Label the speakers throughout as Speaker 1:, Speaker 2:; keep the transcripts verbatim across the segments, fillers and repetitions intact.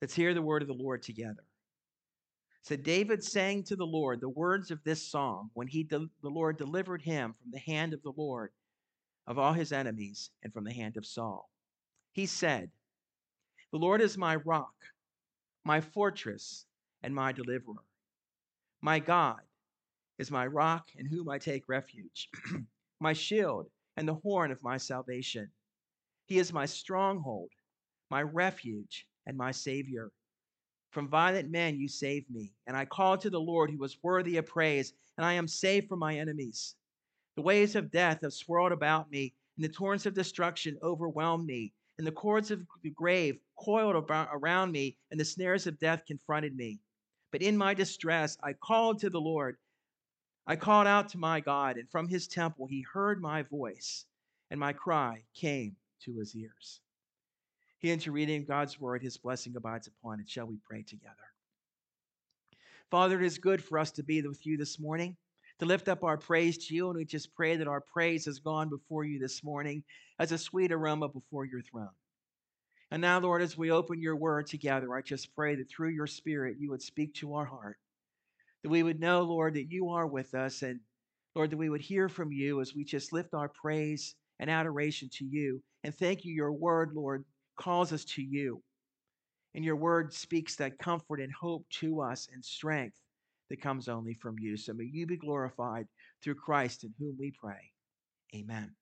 Speaker 1: Let's hear the word of the Lord together. So David sang to the Lord the words of this song when he de- the Lord delivered him from the hand of the Lord of all his enemies and from the hand of Saul. He said, "The Lord is my rock, my fortress, and my deliverer. My God is my rock in whom I take refuge, my shield and the horn of my salvation. He is my stronghold, my refuge, and my Savior. From violent men you saved me, and I called to the Lord who was worthy of praise, and I am saved from my enemies. The waves of death have swirled about me, and the torrents of destruction overwhelmed me, and the cords of the grave coiled about around me, and the snares of death confronted me. But in my distress I called to the Lord. I called out to my God, and from his temple he heard my voice, and my cry came to his ears." Here into reading God's word, his blessing abides upon it. Shall we pray together? Father, it is good for us to be with you this morning, to lift up our praise to you, and we just pray that our praise has gone before you this morning as a sweet aroma before your throne. And now, Lord, as we open your word together, I just pray that through your Spirit you would speak to our heart, that we would know, Lord, that you are with us, and Lord, that we would hear from you as we just lift our praise and adoration to you. And thank you, your word, Lord, calls us to you. And your word speaks that comfort and hope to us and strength that comes only from you. So may you be glorified through Christ in whom we pray. Amen.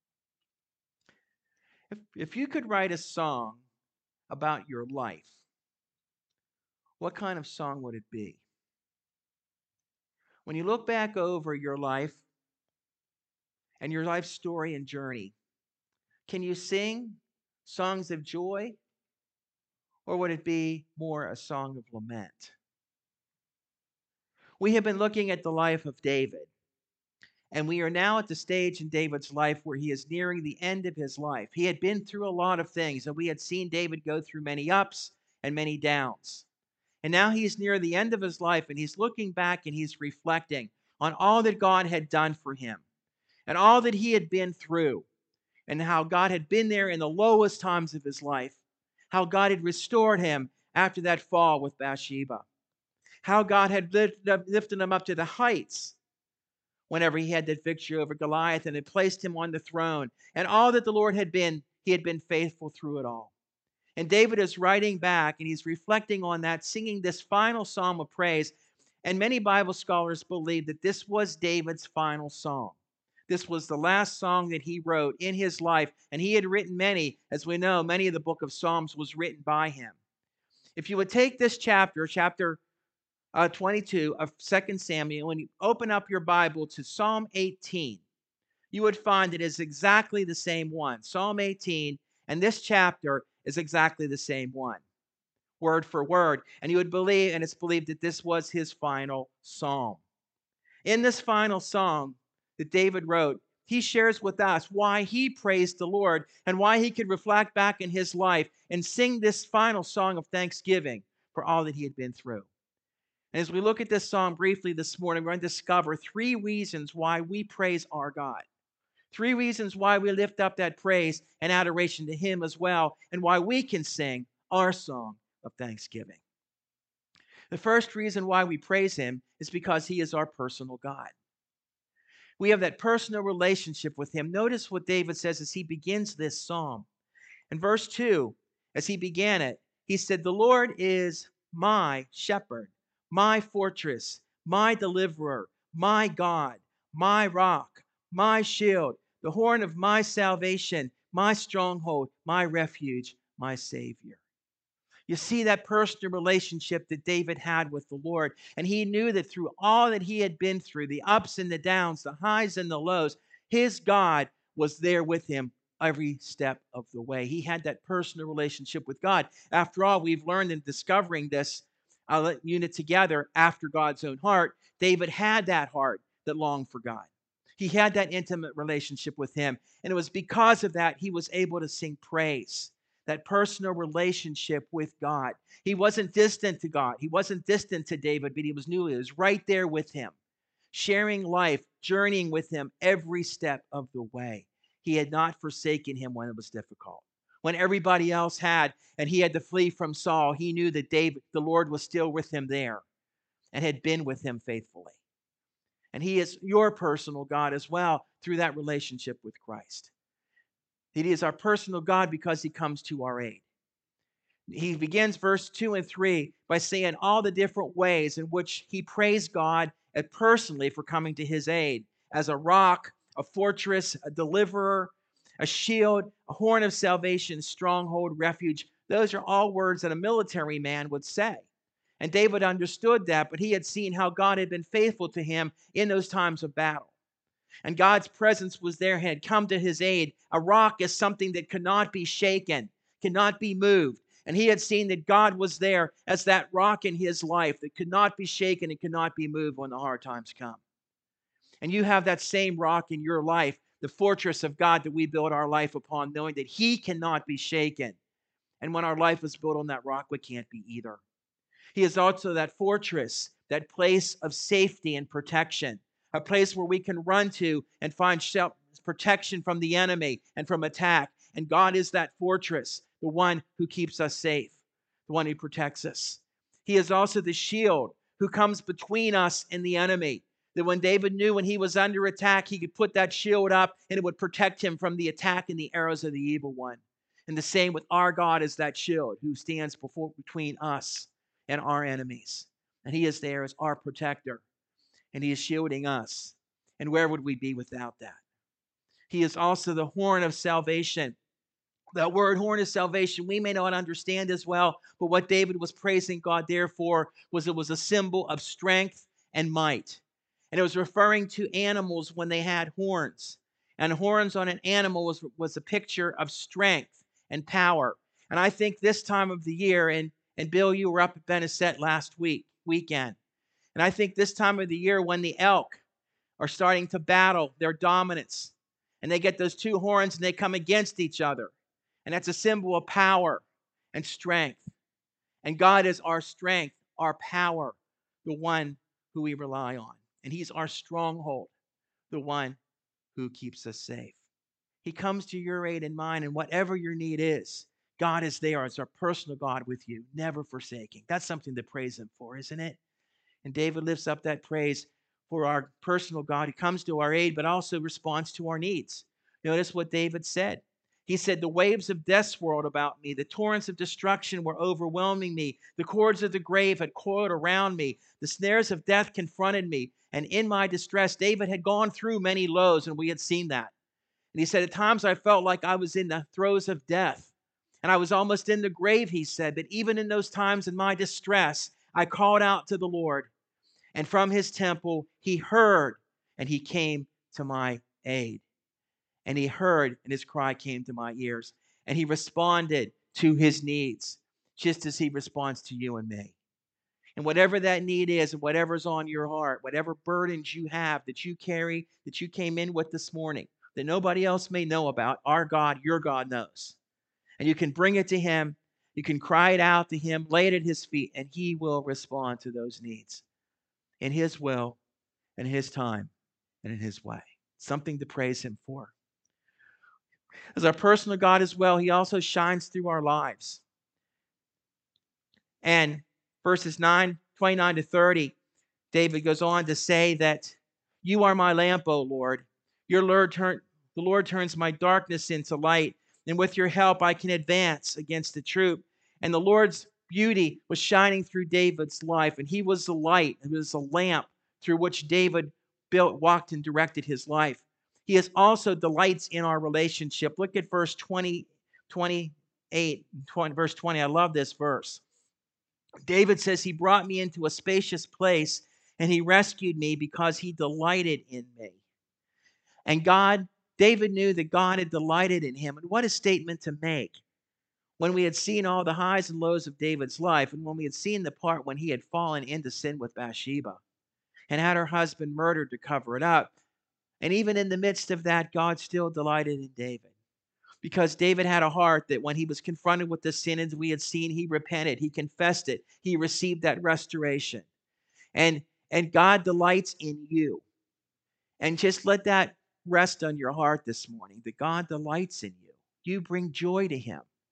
Speaker 1: If, if you could write a song about your life, what kind of song would it be? When you look back over your life and your life story and journey, can you sing songs of joy, or would it be more a song of lament? We have been looking at the life of David, and we are now at the stage in David's life where he is nearing the end of his life. He had been through a lot of things, and we had seen David go through many ups and many downs. And now he's near the end of his life, and he's looking back and he's reflecting on all that God had done for him and all that he had been through, and how God had been there in the lowest times of his life, how God had restored him after that fall with Bathsheba, how God had lifted him up to the heights whenever he had that victory over Goliath and had placed him on the throne, and all that the Lord had been, he had been faithful through it all. And David is writing back and he's reflecting on that, singing this final psalm of praise. And many Bible scholars believe that this was David's final song. This was the last song that he wrote in his life, and he had written many. As we know, many of the book of Psalms was written by him. If you would take this chapter, chapter uh, twenty-two of Second Samuel, when you open up your Bible to Psalm eighteen, you would find it is exactly the same one. Psalm eighteen, and this chapter is exactly the same one, word for word. And you would believe, and it's believed that this was his final psalm. In this final song that David wrote, he shares with us why he praised the Lord and why he could reflect back in his life and sing this final song of thanksgiving for all that he had been through. And as we look at this song briefly this morning, we're going to discover three reasons why we praise our God. Three reasons why we lift up that praise and adoration to him as well, and why we can sing our song of thanksgiving. The first reason why we praise him is because he is our personal God. We have that personal relationship with him. Notice what David says as he begins this psalm. In verse two, as he began it, he said, "The Lord is my shepherd, my fortress, my deliverer, my God, my rock, my shield, the horn of my salvation, my stronghold, my refuge, my Savior." You see that personal relationship that David had with the Lord. And he knew that through all that he had been through, the ups and the downs, the highs and the lows, his God was there with him every step of the way. He had that personal relationship with God. After all, we've learned in discovering this uh, unit together after God's own heart, David had that heart that longed for God. He had that intimate relationship with him. And it was because of that he was able to sing praise. That personal relationship with God. He wasn't distant to God. He wasn't distant to David, but he was new. He was right there with him, sharing life, journeying with him every step of the way. He had not forsaken him when it was difficult. when everybody else had, and he had to flee from Saul, he knew that David, the Lord was still with him there and had been with him faithfully. And he is your personal God as well through that relationship with Christ. He is our personal God because he comes to our aid. He begins verse two and three by saying all the different ways in which he praised God personally for coming to his aid as a rock, a fortress, a deliverer, a shield, a horn of salvation, stronghold, refuge. Those are all words that a military man would say. And David understood that, but he had seen how God had been faithful to him in those times of battle. And God's presence was there, had come to his aid. A rock is something that cannot be shaken, cannot be moved. And he had seen that God was there as that rock in his life that could not be shaken and could not be moved when the hard times come. And you have that same rock in your life, the fortress of God that we build our life upon, knowing that he cannot be shaken. And when our life is built on that rock, we can't be either. He is also that fortress, that place of safety and protection, a place where we can run to and find protection from the enemy and from attack. And God is that fortress, the one who keeps us safe, the one who protects us. He is also the shield who comes between us and the enemy. That when David knew when he was under attack, he could put that shield up and it would protect him from the attack and the arrows of the evil one. And the same with our God is that shield who stands before, between us and our enemies. And he is there as our protector. And he is shielding us. And where would we be without that? He is also the horn of salvation. That word horn of salvation, we may not understand as well, but what David was praising God there for was it was a symbol of strength and might. And it was referring to animals when they had horns. And horns on an animal was, was a picture of strength and power. And I think this time of the year, and, and Bill, you were up at Benesset last week, weekend. And I think this time of the year when the elk are starting to battle their dominance, and they get those two horns and they come against each other. And that's a symbol of power and strength. And God is our strength, our power, the one who we rely on. And he's our stronghold, the one who keeps us safe. He comes to your aid and mine, and whatever your need is, God is there as our personal God with you, never forsaking. That's something to praise him for, isn't it? And David lifts up that praise for our personal God. He comes to our aid, but also responds to our needs. Notice what David said. He said, the waves of death swirled about me. The torrents of destruction were overwhelming me. The cords of the grave had coiled around me. The snares of death confronted me. And in my distress, David had gone through many lows, and we had seen that. And he said, at times I felt like I was in the throes of death. And I was almost in the grave, he said. But even in those times in my distress, I called out to the Lord. And from his temple, he heard, and he came to my aid. And he heard, and his cry came to my ears. And he responded to his needs, just as he responds to you and me. And whatever that need is, and whatever's on your heart, whatever burdens you have that you carry, that you came in with this morning, that nobody else may know about, our God, your God knows. And you can bring it to him. You can cry it out to him, lay it at his feet, and he will respond to those needs in his will, in his time, and in his way. Something to praise him for. As our personal God as well, he also shines through our lives. And verses nine, twenty-nine to thirty, David goes on to say that you are my lamp, O Lord. Your Lord turn, the Lord turns my darkness into light, and with your help I can advance against the troop. And the Lord's beauty was shining through David's life, and he was the light. It was a lamp through which David built, walked, and directed his life. He is also delights in our relationship. Look at verse twenty, twenty-eight, twenty, verse twenty. I love this verse. David says, he brought me into a spacious place, and he rescued me because he delighted in me. And God, David knew that God had delighted in him. And what a statement to make. When we had seen all the highs and lows of David's life, and when we had seen the part when he had fallen into sin with Bathsheba and had her husband murdered to cover it up. And even in the midst of that, God still delighted in David. Because David had a heart that when he was confronted with the sin as we had seen, he repented, he confessed it, he received that restoration. And, and God delights in you. And just let that rest on your heart this morning, that God delights in you. You bring joy to him.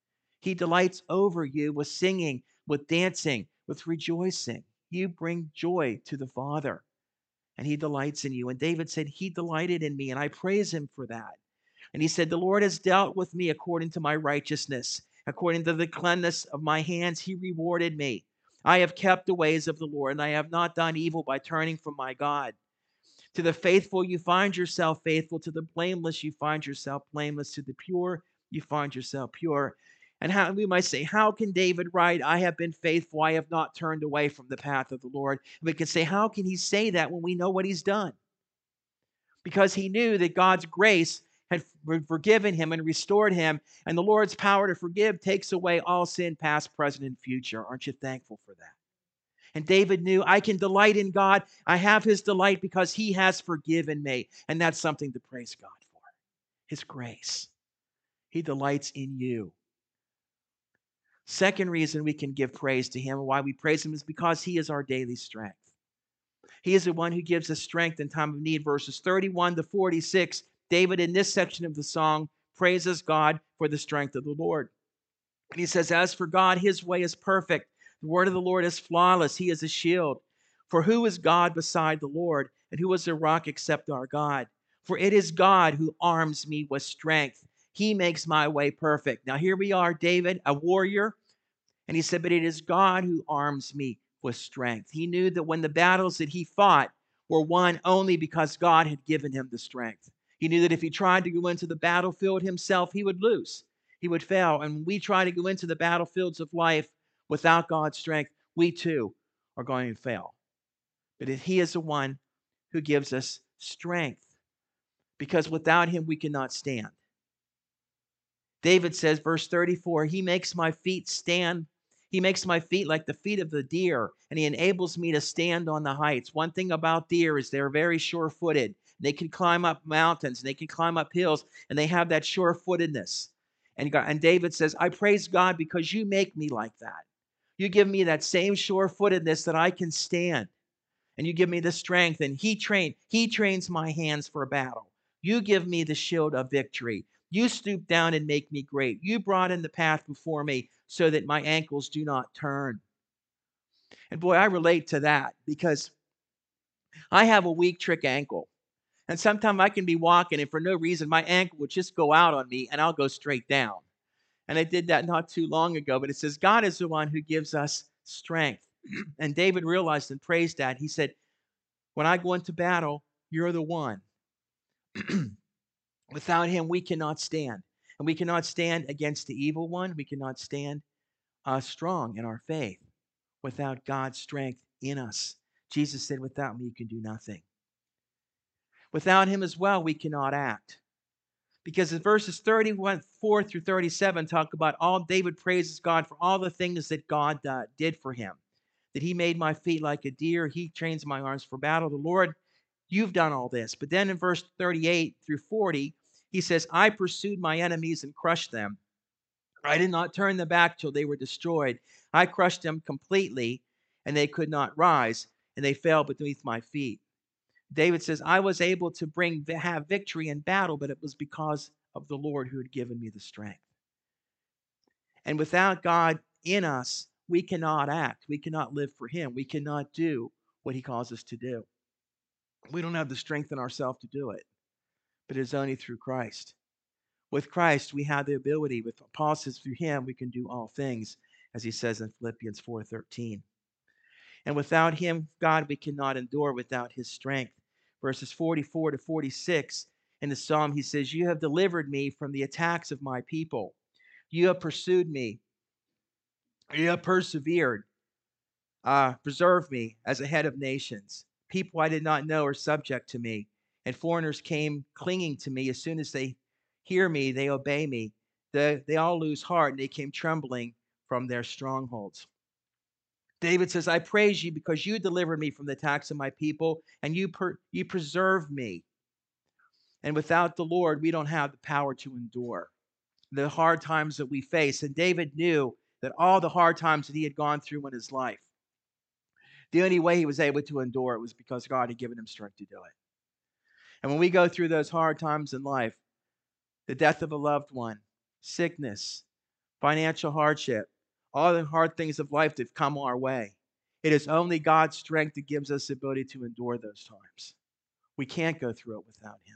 Speaker 1: He delights over you with singing, with dancing, with rejoicing. You bring joy to the Father, and he delights in you. And David said, he delighted in me, and I praise him for that. And he said, the Lord has dealt with me according to my righteousness. According to the cleanness of my hands, he rewarded me. I have kept the ways of the Lord, and I have not done evil by turning from my God. To the faithful, you find yourself faithful. To the blameless, you find yourself blameless. To the pure, you find yourself pure. And how we might say, how can David write, I have been faithful, I have not turned away from the path of the Lord? And we can say, how can he say that when we know what he's done? Because he knew that God's grace had forgiven him and restored him, and the Lord's power to forgive takes away all sin, past, present, and future. Aren't you thankful for that? And David knew, I can delight in God. I have his delight because he has forgiven me. And that's something to praise God for. His grace. He delights in you. Second reason we can give praise to him and why we praise him is because he is our daily strength. He is the one who gives us strength in time of need. Verses thirty-one to forty-six, David in this section of the song praises God for the strength of the Lord. And he says, as for God, his way is perfect. The word of the Lord is flawless. He is a shield. For who is God beside the Lord? And who is a rock except our God? For it is God who arms me with strength. He makes my way perfect. Now here we are, David, a warrior. And he said, but it is God who arms me with strength. He knew that when the battles that he fought were won only because God had given him the strength. He knew that if he tried to go into the battlefield himself, he would lose. He would fail. And when we try to go into the battlefields of life without God's strength, we too are going to fail. But he is the one who gives us strength, because without him we cannot stand. David says, verse thirty-four, he makes my feet stand. He makes my feet like the feet of the deer, and he enables me to stand on the heights. One thing about deer is they're very sure-footed. They can climb up mountains, and they can climb up hills, and they have that sure-footedness. And, God, and David says, I praise God because you make me like that. You give me that same sure-footedness that I can stand. And you give me the strength, and he train, he trains my hands for battle. You give me the shield of victory. You stoop down and make me great. You broaden the path before me so that my ankles do not turn. And boy, I relate to that because I have a weak trick ankle. And sometimes I can be walking and for no reason, my ankle will just go out on me and I'll go straight down. And I did that not too long ago, but it says God is the one who gives us strength. And David realized and praised that. He said, when I go into battle, you're the one. Without him, we cannot stand. And we cannot stand against the evil one. We cannot stand uh, strong in our faith without God's strength in us. Jesus said, without me, you can do nothing. Without him as well, we cannot act. Because in verses thirty-four through thirty-seven talk about all David praises God for all the things that God uh, did for him. That he made my feet like a deer. He trains my arms for battle. The Lord, you've done all this. But then in verse thirty-eight through forty, he says, I pursued my enemies and crushed them. I did not turn them back till they were destroyed. I crushed them completely, and they could not rise, and they fell beneath my feet. David says, I was able to bring have victory in battle, but it was because of the Lord who had given me the strength. And without God in us, we cannot act. We cannot live for him. We cannot do what he calls us to do. We don't have the strength in ourselves to do it, but it is only through Christ. With Christ, we have the ability. With Paul says, through him, we can do all things, as he says in Philippians four thirteen. And without him, God, we cannot endure without his strength. Verses forty-four to forty-six in the psalm, he says, you have delivered me from the attacks of my people. You have pursued me. You have persevered. Uh, preserved me as a head of nations. People I did not know are subject to me, and foreigners came clinging to me. As soon as they hear me, they obey me. The, they all lose heart, and they came trembling from their strongholds. David says, I praise you because you delivered me from the attacks of my people, and you, per, you preserved me. And without the Lord, we don't have the power to endure the hard times that we face. And David knew that all the hard times that he had gone through in his life, the only way he was able to endure it was because God had given him strength to do it. And when we go through those hard times in life, the death of a loved one, sickness, financial hardship, all the hard things of life that come our way. It is only God's strength that gives us the ability to endure those times. We can't go through it without him.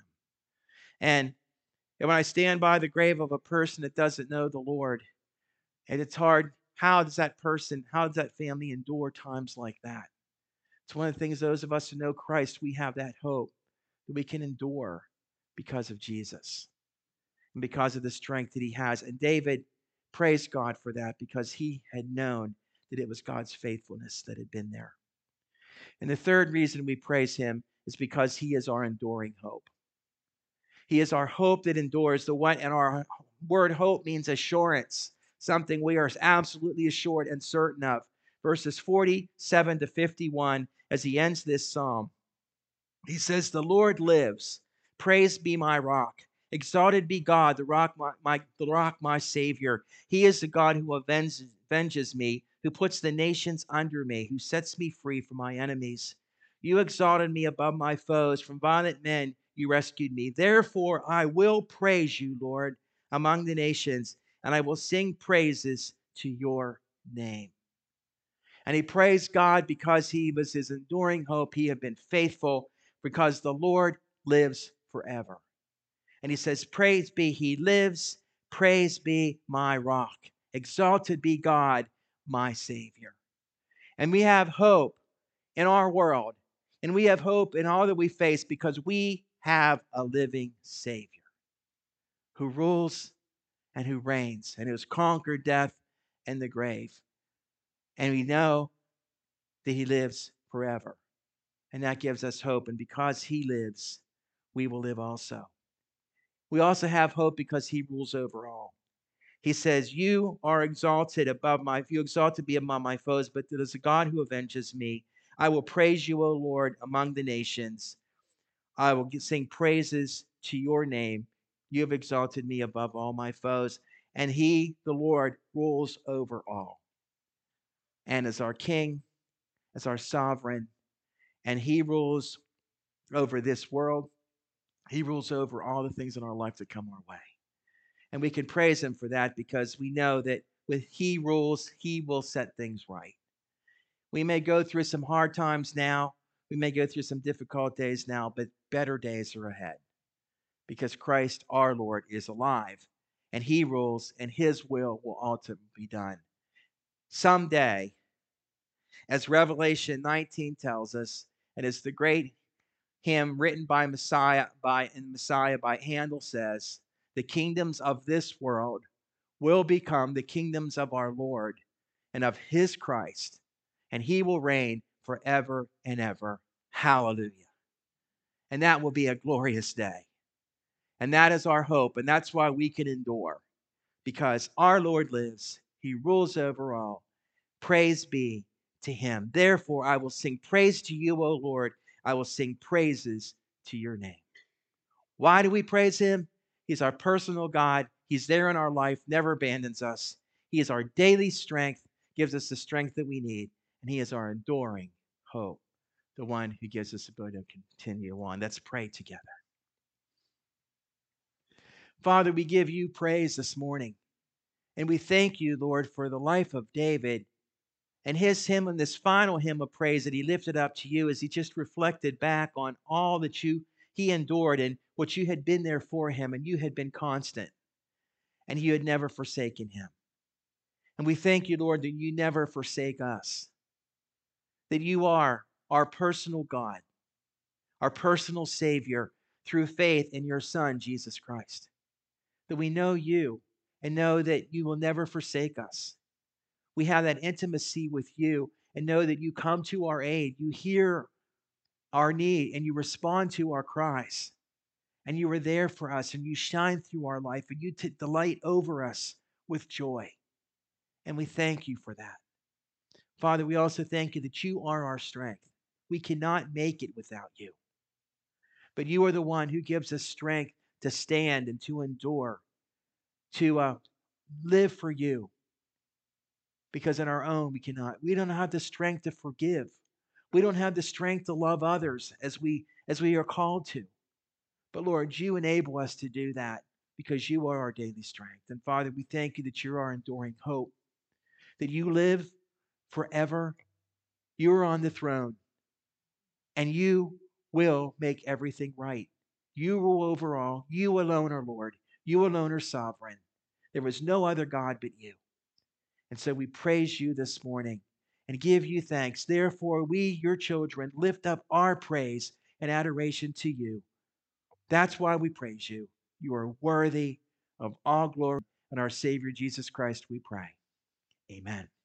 Speaker 1: And when I stand by the grave of a person that doesn't know the Lord, and it's hard, how does that person, how does that family endure times like that? It's one of the things, those of us who know Christ, we have that hope that we can endure because of Jesus and because of the strength that he has. And David praised God for that because he had known that it was God's faithfulness that had been there. And the third reason we praise him is because he is our enduring hope. He is our hope that endures. The one, and our word hope means assurance, something we are absolutely assured and certain of. Verses forty-seven to fifty-one, as he ends this psalm, he says, "The Lord lives. Praise be my rock. Exalted be God, the rock, my, my, the rock, my Savior. He is the God who avenges, avenges me, who puts the nations under me, who sets me free from my enemies. You exalted me above my foes. From violent men you rescued me. Therefore I will praise you, Lord, among the nations, and I will sing praises to your name." And he praised God because he was his enduring hope. He had been faithful because the Lord lives forever. And he says, praise be, he lives. Praise be my rock. Exalted be God, my Savior. And we have hope in our world. And we have hope in all that we face because we have a living Savior who rules and who reigns and who has conquered death and the grave. And we know that he lives forever. And that gives us hope. And because he lives, we will live also. We also have hope because he rules over all. He says, you are exalted above my, you exalted me among my foes, but it is a God who avenges me. I will praise you, O Lord, among the nations. I will sing praises to your name. You have exalted me above all my foes. And he, the Lord, rules over all. And as our king, as our sovereign, and he rules over this world. He rules over all the things in our life that come our way. And we can praise him for that because we know that with he rules, he will set things right. We may go through some hard times now. We may go through some difficult days now, but better days are ahead because Christ, our Lord, is alive and he rules and his will will ultimately be done. Someday, as Revelation nineteen tells us, and as the great hymn written by Messiah by and Messiah by Handel says, the kingdoms of this world will become the kingdoms of our Lord and of his Christ, and he will reign forever and ever. Hallelujah. And that will be a glorious day. And that is our hope, and that's why we can endure, because our Lord lives. He rules over all. Praise be to him. Therefore, I will sing praise to you, O Lord. I will sing praises to your name. Why do we praise him? He's our personal God. He's there in our life, never abandons us. He is our daily strength, gives us the strength that we need. And he is our enduring hope, the one who gives us the ability to continue on. Let's pray together. Father, we give you praise this morning. And we thank you, Lord, for the life of David and his hymn and this final hymn of praise that he lifted up to you as he just reflected back on all that you he endured and what you had been there for him, and you had been constant, and you had never forsaken him. And we thank you, Lord, that you never forsake us, that you are our personal God, our personal Savior through faith in your Son, Jesus Christ, that we know you and know that you will never forsake us. We have that intimacy with you and know that you come to our aid. You hear our need and you respond to our cries. And you are there for us and you shine through our life and you t- delight over us with joy. And we thank you for that. Father, we also thank you that you are our strength. We cannot make it without you. But you are the one who gives us strength to stand and to endure, to uh, live for you. Because in our own, we cannot. We don't have the strength to forgive. We don't have the strength to love others as we, as we are called to. But Lord, you enable us to do that because you are our daily strength. And Father, we thank you that you're our enduring hope, that you live forever. You are on the throne, and you will make everything right. You rule over all. You alone are Lord. You alone are sovereign. There was no other God but you. And so we praise you this morning and give you thanks. Therefore, we, your children, lift up our praise and adoration to you. That's why we praise you. You are worthy of all glory. And our Savior, Jesus Christ, we pray. Amen.